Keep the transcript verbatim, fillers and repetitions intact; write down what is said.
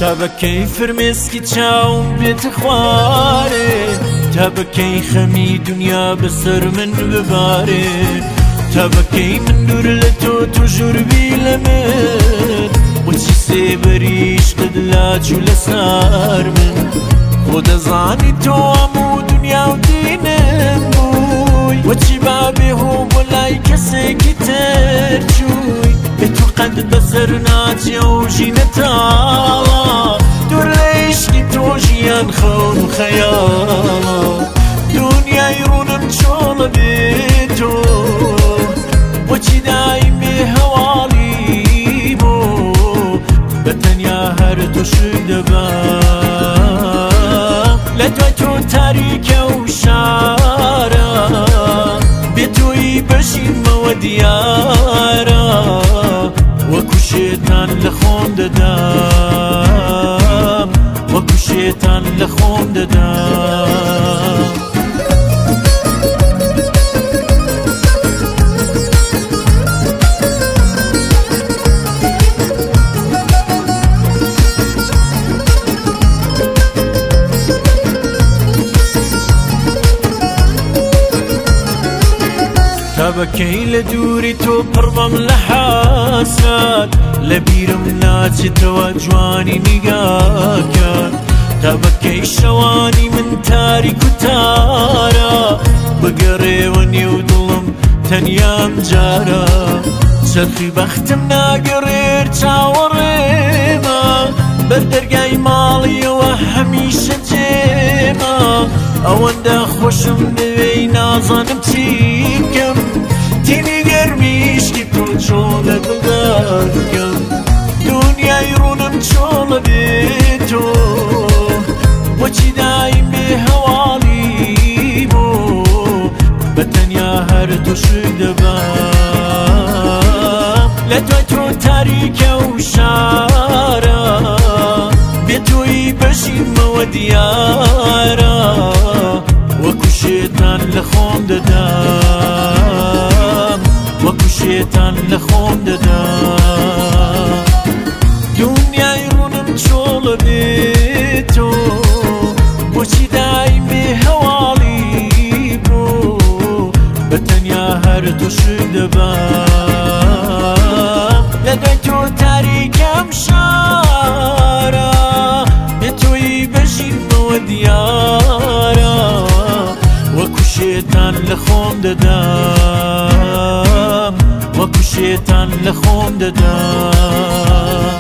تا بەکەی فرمێسکی چاوم بێتە خوارێ تا بەکەی خەمی دنیا بەسەر من ببارێ تا بەکەی من دوور لە تۆ تۆ ژووربی لە من بۆچی سێبەریش قد لاچوو لەسار من خۆ دەزانی تۆ هەموو دنیا و دینم بووی وەچی با بێهۆ بۆ لای کەسێکی تر چووی بێ تۆ قەد بەسەر ناچێ و ژینە تاڵە دوور لە عیشقی تۆ ژیان خەون و خەیاڵە دنیای ڕوونم چۆڵە بێ تۆ وەچی دایم بێ هەواڵی بۆ بەتەنیا هەر تۆ شک دەبا لە دوای تۆ تاریکە و شارە بێ تۆی بەشیمەوە دیارە وەکو شێتان لە خۆم دەدام وەکو شێتان لە خۆم دەدام تا بەکەی لە دووری تۆ پڕبەم لە حاسات لە بیرم ناچێتەوە جوانی نیگاکات تا بەکەی شەوانی من تاریک و تارە بگەڕێوە نێو دڵم تەنیام جارە چەرخی بەختم ناگەڕێر چاوەڕێمە بەردەرگای ماڵیەوە هەمیشە جێمە ئەوەندە خۆشم دەوێی نازانم چی بکەم تینی گەرمیشکی تۆ چۆڵە دڵدار بکەم دنیای ڕوونم چۆڵە بێ تۆ وەچی دایم بێ هەواڵی بۆ بەتەنیا هەر تۆ شک دەبا لە دوای تۆ تاریکە و شارە بێ تۆی بەشیمەوە دیارە وەکو شێتان لە خۆم دەدام وەکو شێتان لە خۆم دەدام دنیای ڕوونم چۆڵە بێ تۆ بۆچی دایم بێ هەواڵی بۆ بەتەنیا هەر تۆ شک دەبا لە دوای تۆ تاریکەم شارە بێ تۆی بەشیمەوە دیارە وەکو شێتان لە خۆم دەدام وەکو شێتان لە خۆم دەدام